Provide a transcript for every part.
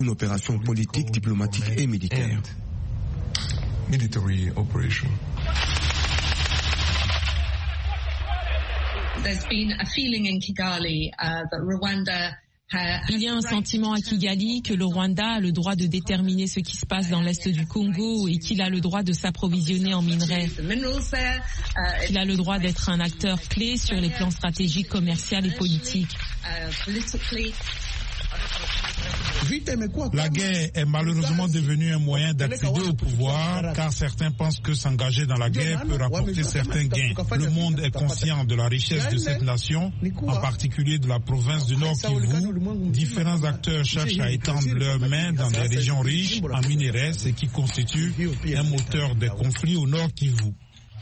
Une opération politique, diplomatique et militaire. Military operation. There's been a feeling in Kigali that Rwanda. Il y a un sentiment à Kigali que le Rwanda a le droit de déterminer ce qui se passe dans l'est du Congo et qu'il a le droit de s'approvisionner en minerais. Qu'il a le droit d'être un acteur clé sur les plans stratégiques, commerciaux et politiques. La guerre est malheureusement devenue un moyen d'accéder au pouvoir car certains pensent que s'engager dans la guerre peut rapporter certains gains. Le monde est conscient de la richesse de cette nation, en particulier de la province du Nord Kivu. Différents acteurs cherchent à étendre leurs mains dans des régions riches en minerais, ce qui constitue un moteur des conflits au Nord Kivu.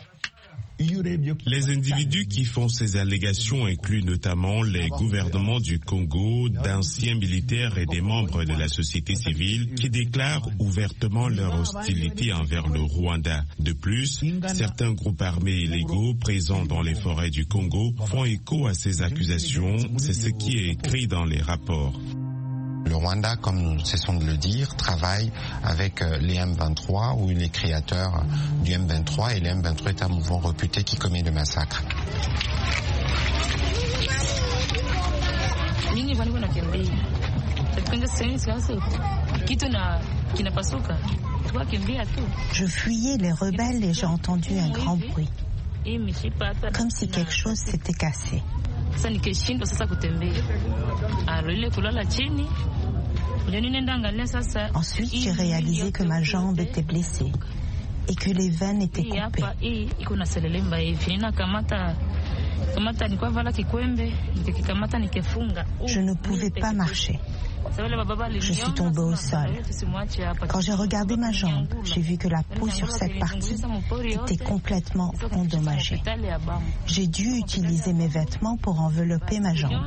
Les individus qui font ces allégations incluent notamment les gouvernements du Congo, d'anciens militaires et des membres de la société civile qui déclarent ouvertement leur hostilité envers le Rwanda. De plus, certains groupes armés illégaux présents dans les forêts du Congo font écho à ces accusations. C'est ce qui est écrit dans les rapports. Le Rwanda, comme nous cessons de le dire, travaille avec les M23 ou les créateurs du M23 et le M23 est un mouvement réputé qui commet le massacre. Je fuyais les rebelles et j'ai entendu un grand bruit, comme si quelque chose s'était cassé. Ensuite, j'ai réalisé que ma jambe était blessée et que les veines étaient coupées. Je ne pouvais pas marcher. Je suis tombée au sol. Quand j'ai regardé ma jambe, j'ai vu que la peau sur cette partie était complètement endommagée. J'ai dû utiliser mes vêtements pour envelopper ma jambe.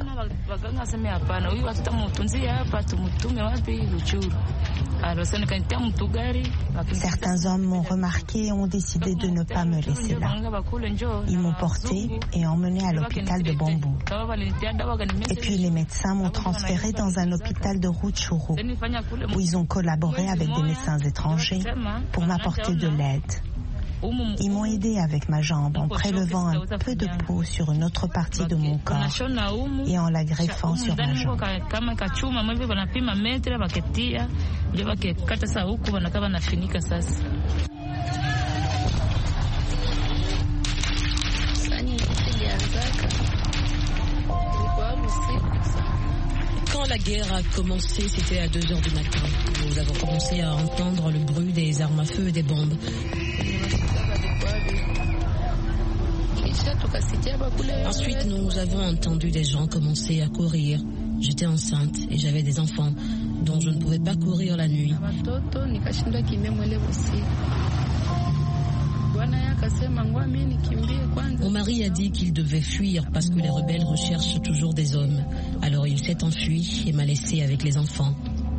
Certains hommes m'ont remarqué et ont décidé de ne pas me laisser là. Ils m'ont porté et emmené à l'hôpital de Bambou. Et puis les médecins m'ont transféré dans un hôpital de Rutshuru, où ils ont collaboré avec des médecins étrangers pour m'apporter de l'aide. Ils m'ont aidé avec ma jambe en prélevant un peu de peau sur une autre partie de mon corps et en la greffant sur ma jambe. Quand la guerre a commencé, c'était à 2h du matin. Nous avons commencé à entendre le bruit des armes à feu et des bombes. Ensuite, nous avons entendu des gens commencer à courir. J'étais enceinte et j'avais des enfants, dont je ne pouvais pas courir la nuit. Mon mari a dit qu'il devait fuir parce que les rebelles recherchent toujours des hommes. Alors il s'est enfui et m'a laissé avec les enfants.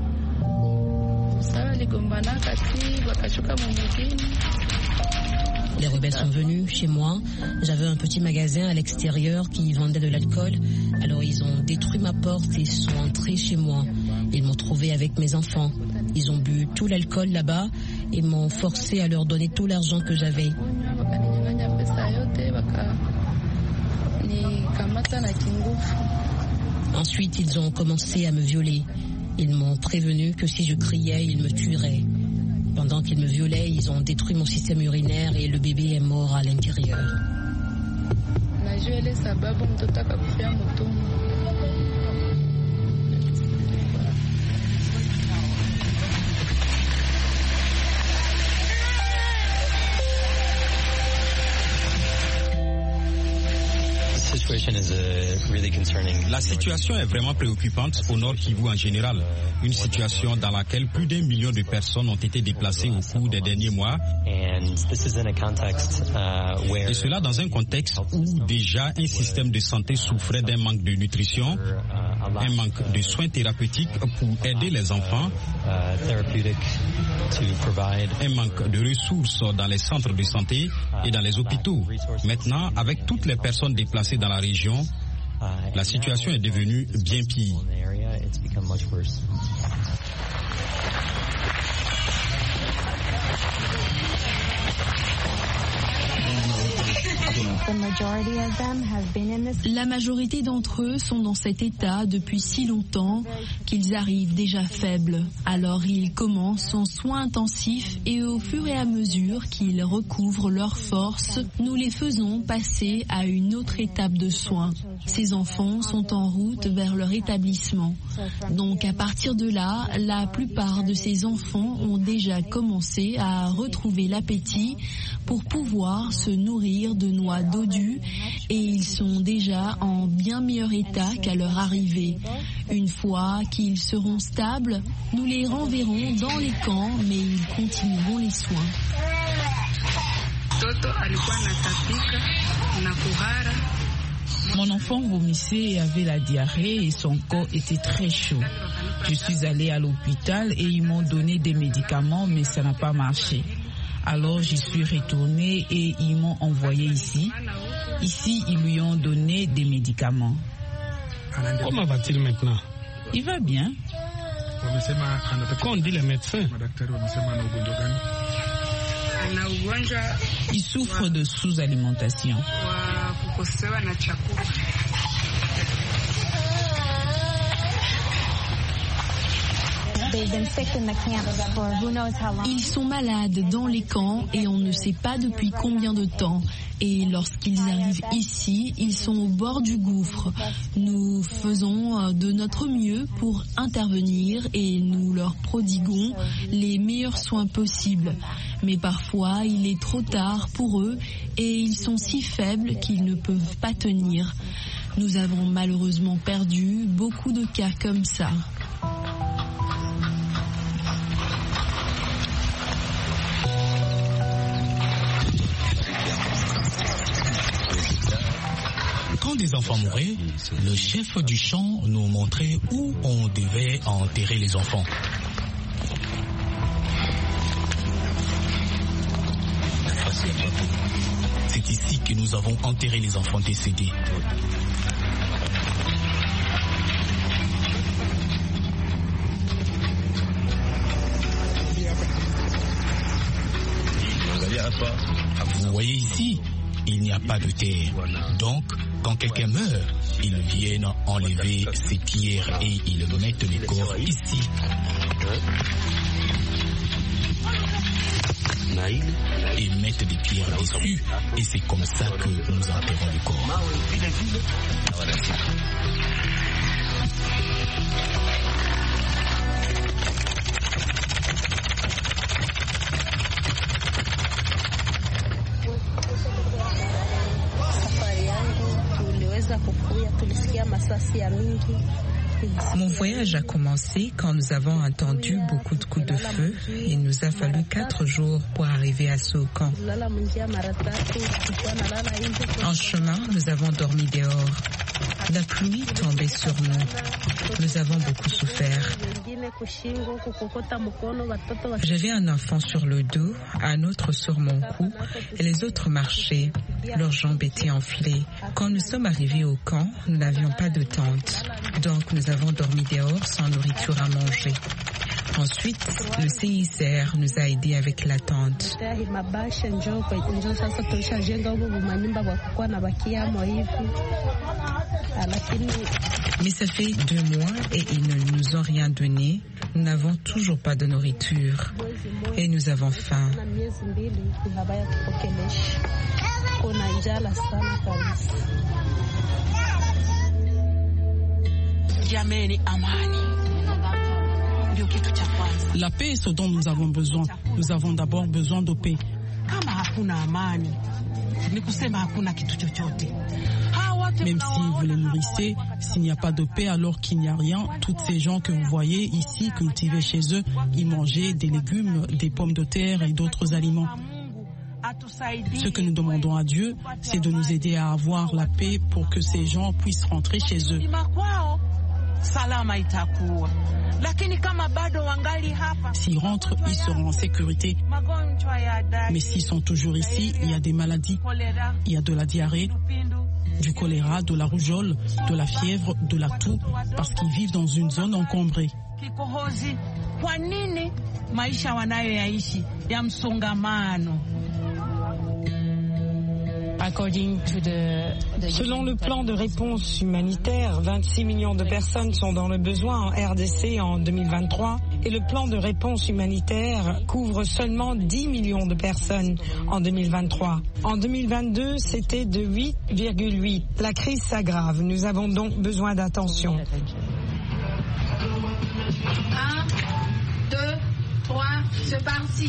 Les rebelles sont venus chez moi. J'avais un petit magasin à l'extérieur qui vendait de l'alcool. Alors ils ont détruit ma porte et sont entrés chez moi. Ils m'ont trouvé avec mes enfants. Ils ont bu tout l'alcool là-bas et m'ont forcé à leur donner tout l'argent que j'avais. Ensuite, ils ont commencé à me violer. Ils m'ont prévenu que si je criais, ils me tueraient. Pendant qu'ils me violaient, ils ont détruit mon système urinaire et le bébé est mort à l'intérieur. La situation est vraiment préoccupante au Nord Kivu en général. Une situation dans laquelle plus d'1 million de personnes ont été déplacées au cours des derniers mois. Et cela dans un contexte où déjà un système de santé souffrait d'un manque de nutrition, un manque de soins thérapeutiques pour aider les enfants, un manque de ressources dans les centres de santé et dans les hôpitaux. Maintenant, avec toutes les personnes déplacées dans la région, la situation est devenue bien pire. La majorité d'entre eux sont dans cet état depuis si longtemps qu'ils arrivent déjà faibles. Alors ils commencent en soins intensifs et au fur et à mesure qu'ils recouvrent leurs forces, nous les faisons passer à une autre étape de soins. Ces enfants sont en route vers leur établissement. Donc à partir de là, la plupart de ces enfants ont déjà commencé à retrouver l'appétit pour pouvoir se nourrir de noix dodues et ils sont déjà en bien meilleur état qu'à leur arrivée. Une fois qu'ils seront stables, nous les renverrons dans les camps, mais ils continueront les soins. Mon enfant vomissait et avait la diarrhée et son corps était très chaud. Je suis allée à l'hôpital et ils m'ont donné des médicaments, mais ça n'a pas marché. Alors j'y suis retournée et ils m'ont envoyé ici. Ici, ils lui ont donné des médicaments. Comment va-t-il maintenant? Il va bien. Qu'ont dit les médecins? Il souffre de sous-alimentation. Ils sont malades dans les camps et on ne sait pas depuis combien de temps. Et lorsqu'ils arrivent ici, ils sont au bord du gouffre. Nous faisons de notre mieux pour intervenir et nous leur prodiguons les meilleurs soins possibles. Mais parfois, il est trop tard pour eux et ils sont si faibles qu'ils ne peuvent pas tenir. Nous avons malheureusement perdu beaucoup de cas comme ça. Quand des enfants mouraient, le chef du champ nous montrait où on devait enterrer les enfants. C'est ici que nous avons enterré les enfants décédés. Vous voyez ici, il n'y a pas de terre. Donc, quand quelqu'un meurt, ils viennent enlever ces pierres et ils mettent les corps ici. Et mettent des pierres dessus. Et c'est comme ça que nous enterrons le corps. Mon voyage a commencé quand nous avons entendu beaucoup de coups de feu. Il nous a fallu 4 jours pour arriver à ce camp. En chemin, nous avons dormi dehors. La pluie tombait sur nous. Nous avons beaucoup souffert. J'avais un enfant sur le dos, un autre sur mon cou et les autres marchaient. Leurs jambes étaient enflées. Quand nous sommes arrivés au camp, nous n'avions pas de tente. Donc nous avons dormi dehors sans nourriture à manger. Ensuite, le CICR nous a aidés avec la tente. Mais ça fait 2 mois et ils ne nous ont rien donné. Nous n'avons toujours pas de nourriture et nous avons faim. La paix est ce dont nous avons besoin. Nous avons d'abord besoin de paix. Même si vous les nourrissez, s'il n'y a pas de paix alors qu'il n'y a rien, toutes ces gens que vous voyez ici cultivés chez eux, ils mangeaient des légumes, des pommes de terre et d'autres aliments. Ce que nous demandons à Dieu, c'est de nous aider à avoir la paix pour que ces gens puissent rentrer chez eux. S'ils rentrent, ils seront en sécurité. Mais s'ils sont toujours ici, il y a des maladies. Il y a de la diarrhée, du choléra, de la rougeole, de la fièvre, de la toux, parce qu'ils vivent dans une zone encombrée. Selon le plan de réponse humanitaire, 26 millions de personnes sont dans le besoin en RDC en 2023 et le plan de réponse humanitaire couvre seulement 10 millions de personnes en 2023. En 2022, c'était de 8,8. La crise s'aggrave. Nous avons donc besoin d'attention. 1, 2, 3, c'est parti.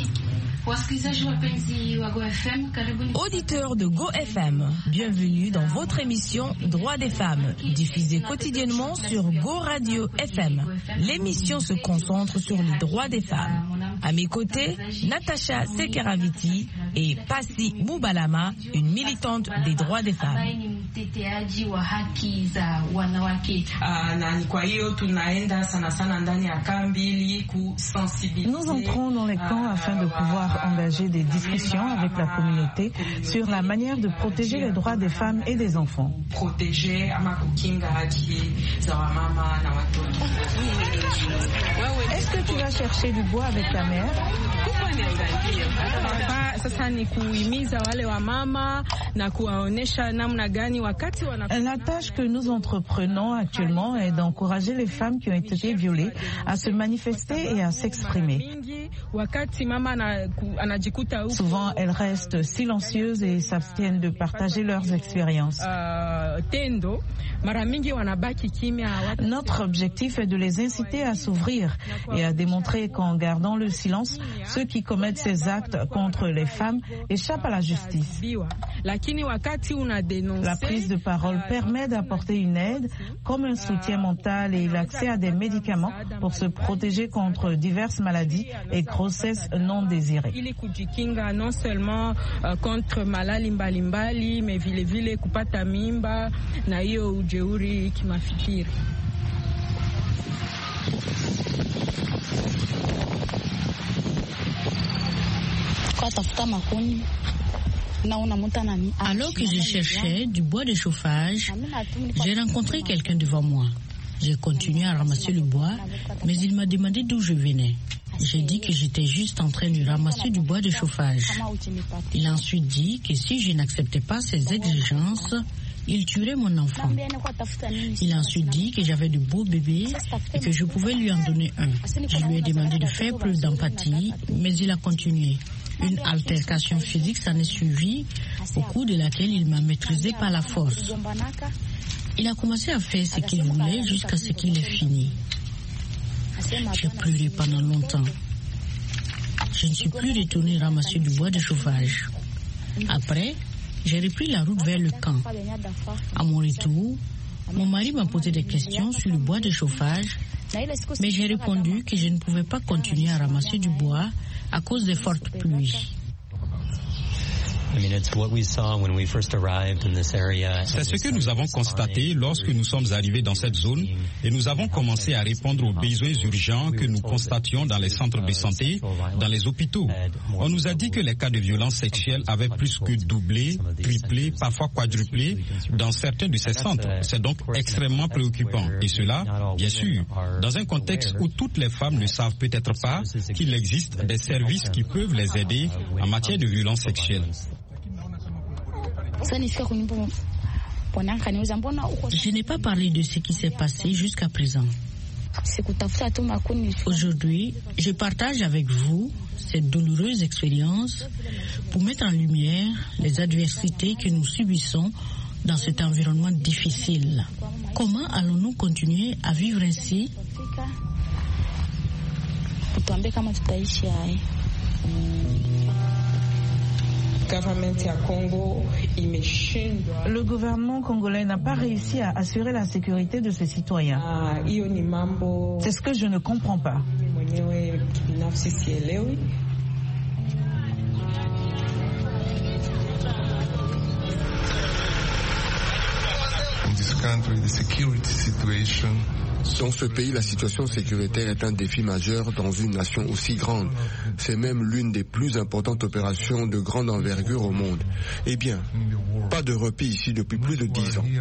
Auditeurs de Go FM, bienvenue dans votre émission Droits des femmes, diffusée quotidiennement sur Go Radio FM. L'émission se concentre sur les droits des femmes. À mes côtés, Natacha Sekeraviti et Pasi Moubalama, une militante des droits des femmes. Nous entrons dans les camps afin de pouvoir engager des discussions avec la communauté sur la manière de protéger les droits des femmes et des enfants. Est-ce que tu vas chercher du bois avec ta mère? La tâche que nous entreprenons actuellement est d'encourager les femmes qui ont été violées à se manifester et à s'exprimer. Souvent, elles restent silencieuses et s'abstiennent de partager leurs expériences. Notre objectif est de les inciter à s'ouvrir et à démontrer qu'en gardant le silence, ceux qui commettent ces actes contre les femmes échappent à la justice. La prise de parole permet d'apporter une aide, comme un soutien mental et l'accès à des médicaments pour se protéger contre diverses maladies et grossesses non désirées. Non seulement contre malali mbalimbali, mais vile kupata mimba na hiyo ujeuri kimafikiri. Alors que je cherchais du bois de chauffage, j'ai rencontré quelqu'un devant moi. J'ai continué à ramasser le bois, mais il m'a demandé d'où je venais. J'ai dit que j'étais juste en train de ramasser du bois de chauffage. Il a ensuite dit que si je n'acceptais pas ses exigences, il tuerait mon enfant. Il a ensuite dit que j'avais de beaux bébés et que je pouvais lui en donner un. Je lui ai demandé de faire preuve d'empathie, mais il a continué. Une altercation physique s'en est suivie, au cours de laquelle il m'a maîtrisé par la force. Il a commencé à faire ce qu'il voulait jusqu'à ce qu'il ait fini. J'ai pleuré pendant longtemps. Je ne suis plus retournée ramasser du bois de chauffage. Après, j'ai repris la route vers le camp. À mon retour, mon mari m'a posé des questions sur le bois de chauffage, mais j'ai répondu que je ne pouvais pas continuer à ramasser du bois à cause des fortes pluies. C'est ce que nous avons constaté lorsque nous sommes arrivés dans cette zone et nous avons commencé à répondre aux besoins urgents que nous constations dans les centres de santé, dans les hôpitaux. On nous a dit que les cas de violence sexuelle avaient plus que doublé, triplé, parfois quadruplé dans certains de ces centres. C'est donc extrêmement préoccupant. Et cela, bien sûr, dans un contexte où toutes les femmes ne savent peut-être pas qu'il existe des services qui peuvent les aider en matière de violence sexuelle. Je n'ai pas parlé de ce qui s'est passé jusqu'à présent. Aujourd'hui, je partage avec vous cette douloureuse expérience pour mettre en lumière les adversités que nous subissons dans cet environnement difficile. Comment allons-nous continuer à vivre ainsi? Le gouvernement congolais n'a pas réussi à assurer la sécurité de ses citoyens. C'est ce que je ne comprends pas. Dans ce pays, la situation sécuritaire est un défi majeur dans une nation aussi grande. C'est même l'une des plus importantes opérations de grande envergure au monde. Eh bien, pas de repos ici depuis plus de 10 ans.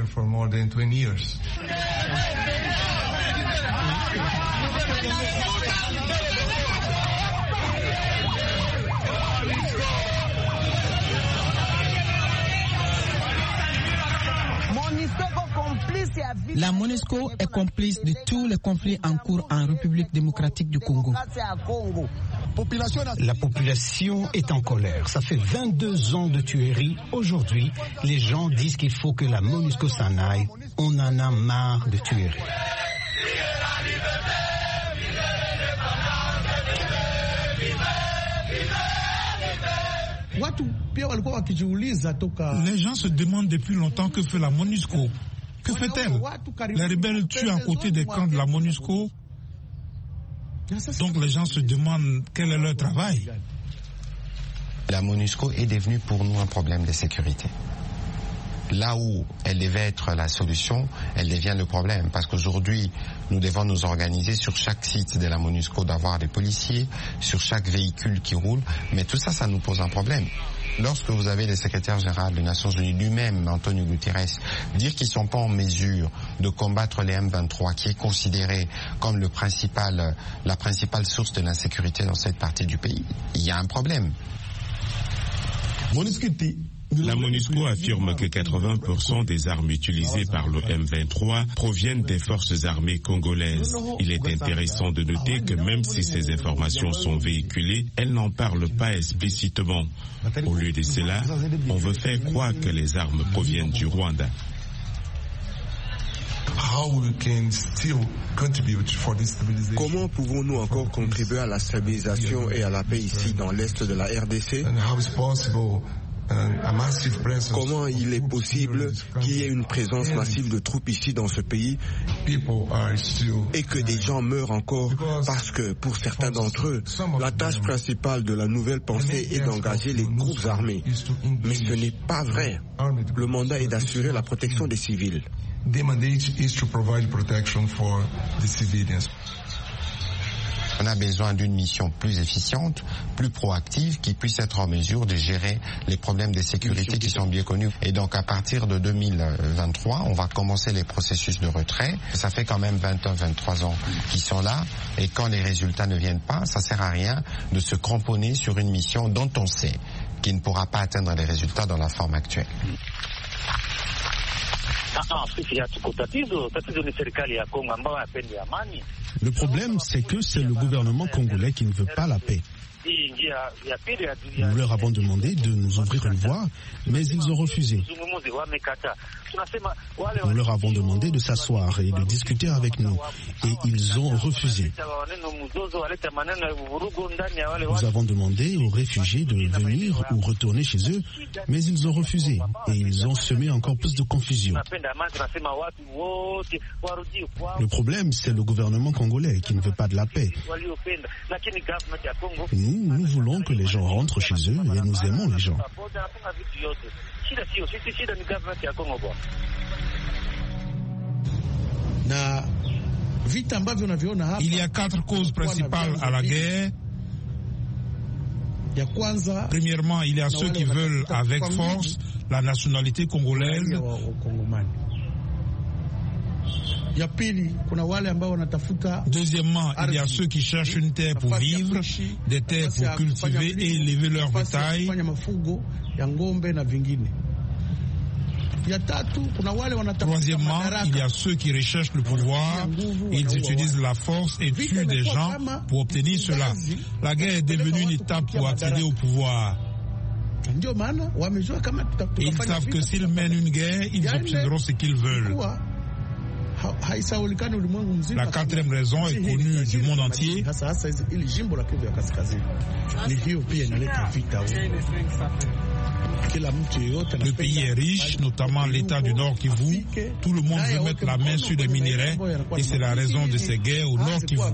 La MONUSCO est complice de tous les conflits en cours en République démocratique du Congo. La population est en colère. Ça fait 22 ans de tueries. Aujourd'hui, les gens disent qu'il faut que la MONUSCO s'en aille. On en a marre de tueries. Les gens se demandent depuis longtemps que fait la MONUSCO. Que fait-elle? Les rebelles tuent à côté des camps de la MONUSCO. Donc les gens se demandent quel est leur travail. La MONUSCO est devenue pour nous un problème de sécurité. Là où elle devait être la solution, elle devient le problème. Parce qu'aujourd'hui, nous devons nous organiser sur chaque site de la MONUSCO d'avoir des policiers, sur chaque véhicule qui roule. Mais tout ça, ça nous pose un problème. Lorsque vous avez le secrétaire général des Nations Unies lui-même, Antonio Guterres, dire qu'ils ne sont pas en mesure de combattre les M23, qui est considéré comme la principale source de l'insécurité dans cette partie du pays, il y a un problème. La MONUSCO affirme que 80% des armes utilisées par le M23 proviennent des forces armées congolaises. Il est intéressant de noter que même si ces informations sont véhiculées, elles n'en parlent pas explicitement. Au lieu de cela, on veut faire croire que les armes proviennent du Rwanda. Comment pouvons-nous encore contribuer à la stabilisation et à la paix ici dans l'est de la RDC? Comment il est possible qu'il y ait une présence massive de troupes ici dans ce pays et que des gens meurent encore parce que pour certains d'entre eux, la tâche principale de la nouvelle pensée est d'engager les groupes armés. Mais ce n'est pas vrai. Le mandat est d'assurer la protection des civils. On a besoin d'une mission plus efficiente, plus proactive, qui puisse être en mesure de gérer les problèmes de sécurité qui sont bien connus. Et donc à partir de 2023, on va commencer les processus de retrait. Ça fait quand même 23 ans qu'ils sont là. Et quand les résultats ne viennent pas, ça sert à rien de se cramponner sur une mission dont on sait qu'il ne pourra pas atteindre les résultats dans la forme actuelle. Le problème, c'est que c'est le gouvernement congolais qui ne veut pas la paix. Nous leur avons demandé de nous ouvrir une voie, mais ils ont refusé. Nous leur avons demandé de s'asseoir et de discuter avec nous, et ils ont refusé. Nous avons demandé aux réfugiés de venir ou retourner chez eux, mais ils ont refusé, et ils ont semé encore plus de confusion. Le problème, c'est le gouvernement congolais qui ne veut pas de la paix. Nous voulons que les gens rentrent chez eux et nous aimons les gens. Il y a 4 causes principales à la guerre. Premièrement, il y a ceux qui veulent avec force la nationalité congolaise. Deuxièmement, il y a ceux qui cherchent une terre pour vivre, des terres pour cultiver et élever leur bétail. Troisièmement, il y a ceux qui recherchent le pouvoir, ils utilisent la force et tuent des gens pour obtenir cela. La guerre est devenue une étape pour accéder au pouvoir. Et ils savent que s'ils mènent une guerre, ils obtiendront ce qu'ils veulent. La 4e raison est connue du monde entier. Le pays est riche, notamment l'État du Nord Kivu. Tout le monde veut mettre la main sur les minéraux et c'est la raison de ces guerres au Nord Kivu.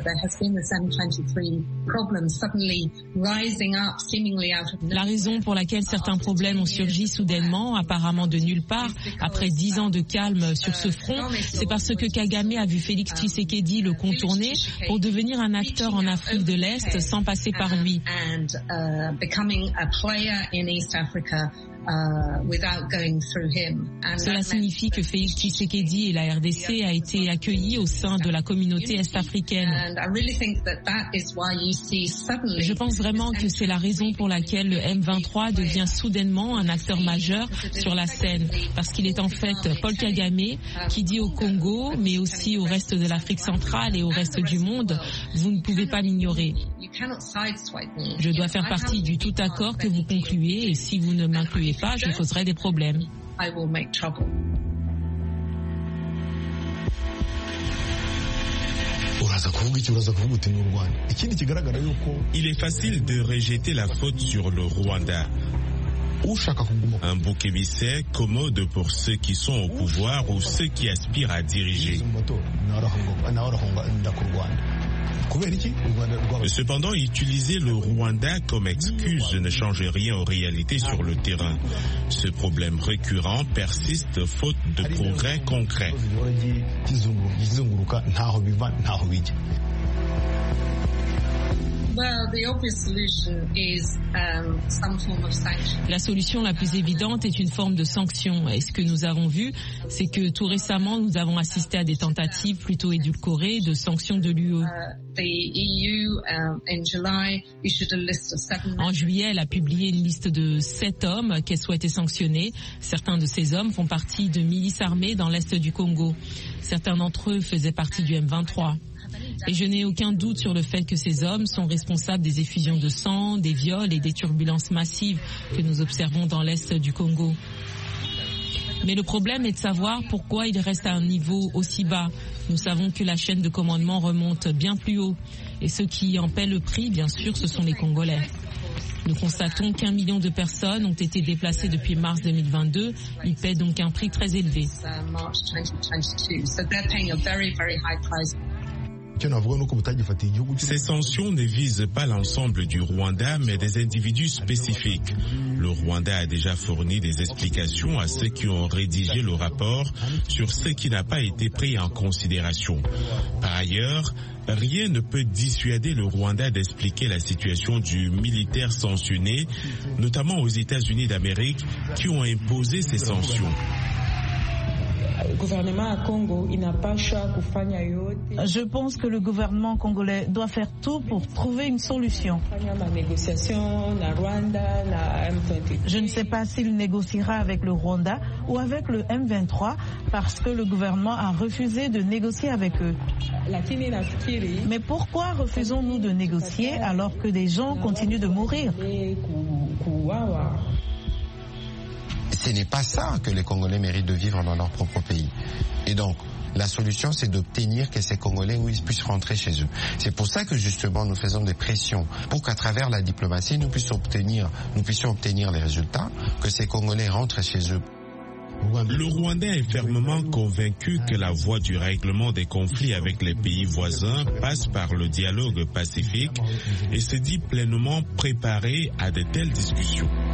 La raison pour laquelle certains problèmes ont surgi soudainement, apparemment de nulle part, après 10 ans de calme sur ce front, c'est parce que Kagame a vu Félix Tshisekedi le contourner pour devenir un acteur en Afrique de l'Est sans passer par lui. Cela signifie que Félix Tshisekedi et la RDC a été accueillis au sein de la communauté est-africaine. Je pense vraiment que c'est la raison pour laquelle le M23 devient soudainement un acteur majeur sur la scène, parce qu'il est en fait Paul Kagame qui dit au Congo, mais aussi au reste de l'Afrique centrale et au reste du monde, vous ne pouvez pas l'ignorer. Je dois faire partie du tout accord que vous concluez et si vous ne m'incluez pas, je causerai des problèmes. Il est facile de rejeter la faute sur le Rwanda. Un bouc émissaire commode pour ceux qui sont au pouvoir ou ceux qui aspirent à diriger. Cependant, utiliser le Rwanda comme excuse ne change rien aux réalités sur le terrain. Ce problème récurrent persiste faute de progrès concrets. La solution la plus évidente est une forme de sanction. Et ce que nous avons vu, c'est que tout récemment, nous avons assisté à des tentatives plutôt édulcorées de sanctions de l'UE. En juillet, elle a publié une liste de 7 hommes qu'elle souhaitait sanctionner. Certains de ces hommes font partie de milices armées dans l'est du Congo. Certains d'entre eux faisaient partie du M23. Et je n'ai aucun doute sur le fait que ces hommes sont responsables des effusions de sang, des viols et des turbulences massives que nous observons dans l'est du Congo. Mais le problème est de savoir pourquoi ils restent à un niveau aussi bas. Nous savons que la chaîne de commandement remonte bien plus haut. Et ceux qui en paient le prix, bien sûr, ce sont les Congolais. Nous constatons qu'1 million de personnes ont été déplacées depuis mars 2022. Ils paient donc un prix très élevé. Ces sanctions ne visent pas l'ensemble du Rwanda, mais des individus spécifiques. Le Rwanda a déjà fourni des explications à ceux qui ont rédigé le rapport sur ce qui n'a pas été pris en considération. Par ailleurs, rien ne peut dissuader le Rwanda d'expliquer la situation du militaire sanctionné, notamment aux États-Unis d'Amérique, qui ont imposé ces sanctions. Je pense que le gouvernement congolais doit faire tout pour trouver une solution. Je ne sais pas s'il négociera avec le Rwanda ou avec le M23 parce que le gouvernement a refusé de négocier avec eux. Mais pourquoi refusons-nous de négocier alors que des gens continuent de mourir ? Ce n'est pas ça que les Congolais méritent de vivre dans leur propre pays. Et donc, la solution, c'est d'obtenir que ces Congolais puissent rentrer chez eux. C'est pour ça que justement, nous faisons des pressions pour qu'à travers la diplomatie, nous puissions obtenir les résultats, que ces Congolais rentrent chez eux. Le Rwandais est fermement convaincu que la voie du règlement des conflits avec les pays voisins passe par le dialogue pacifique et se dit pleinement préparé à de telles discussions.